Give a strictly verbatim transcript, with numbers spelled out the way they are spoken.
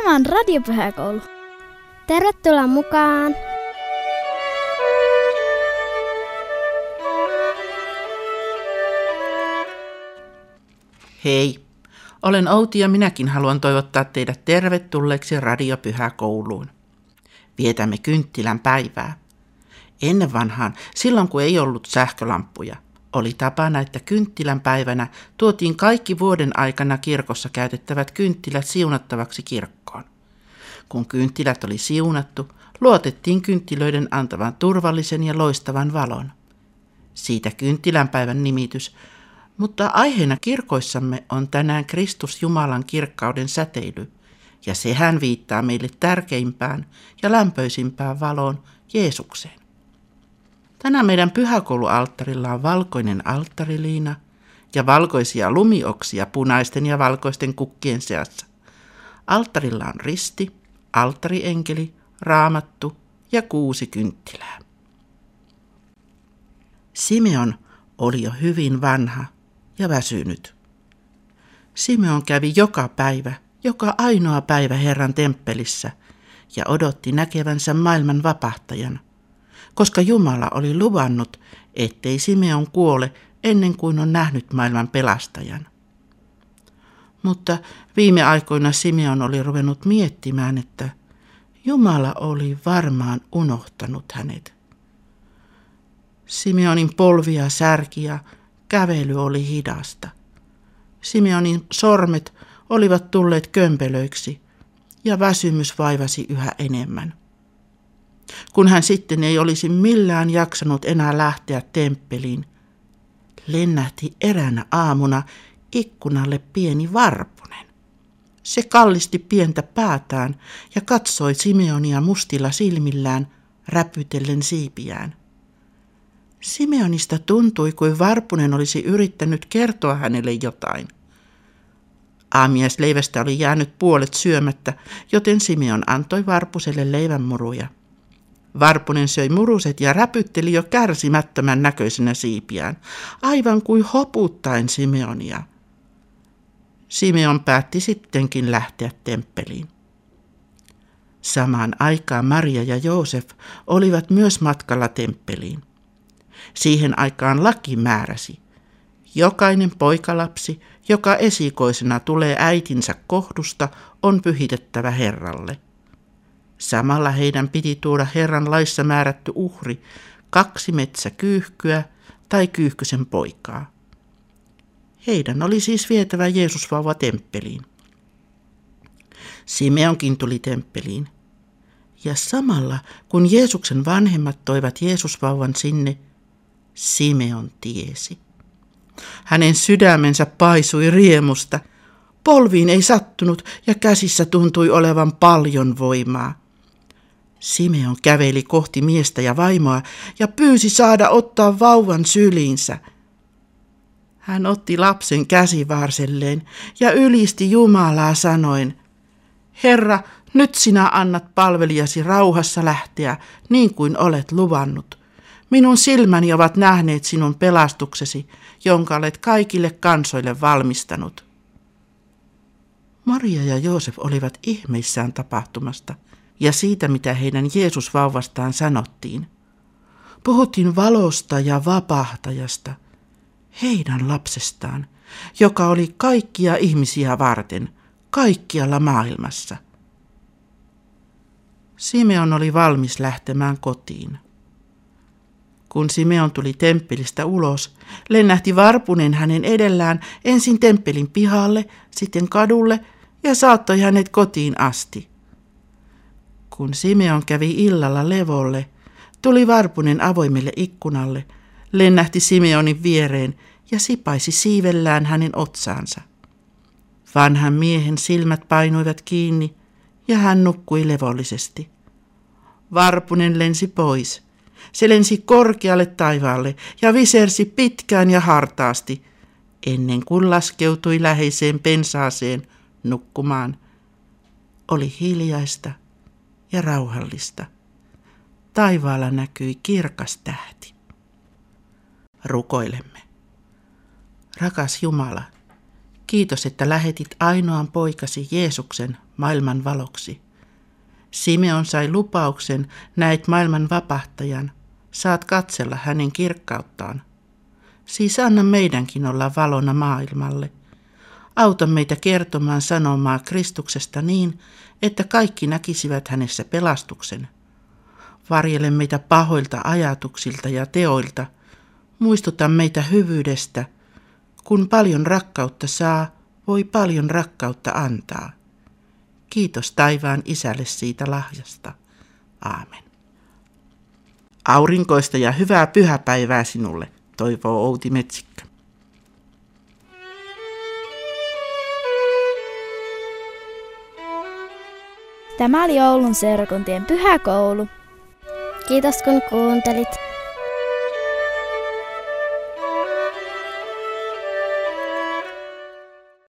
Tämä on Radiopyhäkoulu. Tervetuloa mukaan! Hei, olen Outi ja minäkin haluan toivottaa teidät tervetulleeksi Radiopyhäkouluun. Vietämme kynttilän päivää. Ennen vanhaan, silloin kun ei ollut sähkölamppuja, oli tapana, että kynttilän päivänä tuotiin kaikki vuoden aikana kirkossa käytettävät kynttilät siunattavaksi kirkkoon. Kun kynttilät oli siunattu, luotettiin kynttilöiden antavan turvallisen ja loistavan valon. Siitä kynttilänpäivän nimitys, mutta aiheena kirkoissamme on tänään Kristus Jumalan kirkkauden säteily, ja sehän viittaa meille tärkeimpään ja lämpöisimpään valoon, Jeesukseen. Tänään meidän pyhäkoulualttarilla on valkoinen alttariliina ja valkoisia lumioksia punaisten ja valkoisten kukkien seassa. Alttarilla on risti, alttarienkeli, raamattu ja kuusi kynttilää. Simeon oli jo hyvin vanha ja väsynyt. Simeon kävi joka päivä, joka ainoa päivä Herran temppelissä ja odotti näkevänsä maailman vapahtajan, koska Jumala oli luvannut, ettei Simeon kuole ennen kuin on nähnyt maailman pelastajan. Mutta viime aikoina Simeon oli ruvennut miettimään, että Jumala oli varmaan unohtanut hänet. Simeonin polvia särki ja kävely oli hidasta. Simeonin sormet olivat tulleet kömpelöiksi ja väsymys vaivasi yhä enemmän. Kun hän sitten ei olisi millään jaksanut enää lähteä temppeliin, lennähti eräänä aamuna ikkunalle pieni varpunen. Se kallisti pientä päätään ja katsoi Simeonia mustilla silmillään, räpytellen siipiään. Simeonista tuntui, kuin varpunen olisi yrittänyt kertoa hänelle jotain. Aamiaisleivästä oli jäänyt puolet syömättä, joten Simeon antoi varpuselle leivänmuruja. Varpunen söi muruset ja räpytteli jo kärsimättömän näköisenä siipiään, aivan kuin hoputtaen Simeonia. Simeon päätti sittenkin lähteä temppeliin. Samaan aikaan Maria ja Joosef olivat myös matkalla temppeliin. Siihen aikaan laki määräsi: jokainen poikalapsi, joka esikoisena tulee äitinsä kohdusta, on pyhitettävä Herralle. Samalla heidän piti tuoda Herran laissa määrätty uhri, kaksi metsäkyyhkyä tai kyyhkysen poikaa. Heidän oli siis vietävä Jeesusvauva temppeliin. Simeonkin tuli temppeliin. Ja samalla kun Jeesuksen vanhemmat toivat Jeesusvauvan sinne, Simeon tiesi. Hänen sydämensä paisui riemusta. Polviin ei sattunut ja käsissä tuntui olevan paljon voimaa. Simeon käveli kohti miestä ja vaimoa ja pyysi saada ottaa vauvan syliinsä. Hän otti lapsen käsivarselleen ja ylisti Jumalaa sanoen: Herra, nyt sinä annat palvelijasi rauhassa lähteä niin kuin olet luvannut. Minun silmäni ovat nähneet sinun pelastuksesi, jonka olet kaikille kansoille valmistanut. Maria ja Joosef olivat ihmeissään tapahtumasta ja siitä, mitä heidän Jeesusvauvastaan sanottiin. Puhuttiin valosta ja vapahtajasta, heidän lapsestaan, joka oli kaikkia ihmisiä varten, kaikkialla maailmassa. Simeon oli valmis lähtemään kotiin. Kun Simeon tuli temppelistä ulos, lennähti varpunen hänen edellään ensin temppelin pihalle, sitten kadulle ja saattoi hänet kotiin asti. Kun Simeon kävi illalla levolle, tuli varpunen avoimelle ikkunalle, lennähti Simeonin viereen ja sipaisi siivellään hänen otsaansa. Vanhan miehen silmät painuivat kiinni ja hän nukkui levollisesti. Varpunen lensi pois. Se lensi korkealle taivaalle ja visersi pitkään ja hartaasti, ennen kuin laskeutui läheiseen pensaaseen nukkumaan. Oli hiljaista ja rauhallista. Taivaalla näkyi kirkas tähti. Rukoilemme. Rakas Jumala, Kiitos, että lähetit ainoan poikasi Jeesuksen maailman valoksi. Simeon sai lupauksen, näet maailman vapahtajan, saat katsella hänen kirkkauttaan. Siis anna meidänkin olla valona maailmalle. Auta meitä kertomaan sanomaa Kristuksesta niin, että kaikki näkisivät hänessä pelastuksen. Varjele meitä pahoilta ajatuksilta ja teoilta. Muistuta meitä hyvyydestä. Kun paljon rakkautta saa, voi paljon rakkautta antaa. Kiitos taivaan Isälle siitä lahjasta. Aamen. Aurinkoista ja hyvää pyhäpäivää sinulle, toivoo Outi Metsikkä. Tämä oli Oulun seurakuntien pyhäkoulu. Kiitos kun kuuntelit.